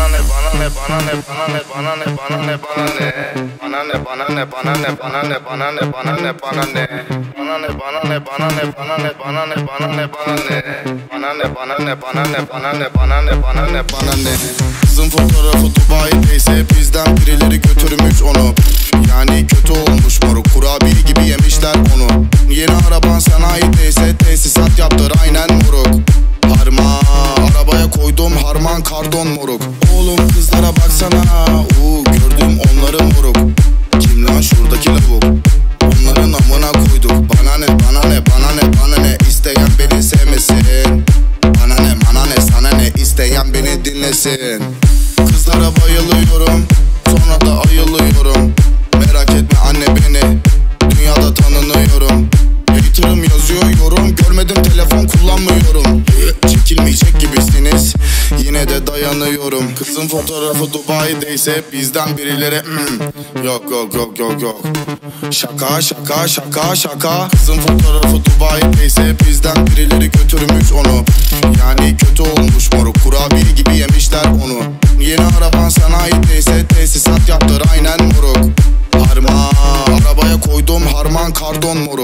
Kızın fotoğrafı Dubai'deyse bizden birileri götürmüş onu. Yani kötü olmuş moruk, kurabiye gibi yemişler onu. Yeni araban sanayideyse tesisat yaptır aynen moruk. Harman arabaya koydum harman kardon moruk. Oğlum kızlara baksana, gördüm onları moruk. Kim lan şuradaki lavuk? Onların amına koyduk. Bana ne bana ne bana ne bana ne, isteyen beni sevmesin. Bana ne bana ne sana ne, isteyen beni dinlesin. Kızlara bayılıyorum, sonra da ayılıyorum. Merak etme anne beni, dünyada tanınıyorum. Hater'ım yazıyor yorum, görmedim telefon kullanmıyorum. Çekilmeyecek gibisiniz, yine de dayanıyorum. Kızın fotoğrafı Dubai'deyse bizden birileri yok yok yok yok yok. Şaka şaka şaka şaka. Kızın fotoğrafı Dubai'deyse bizden birileri götürmüş onu. Yani kötü olmuş moruk, kurabiye gibi yemişler onu. Yeni araban sanayideyse tesisat yaptır aynen moruk. Harman arabaya koydum harman kardon moruk.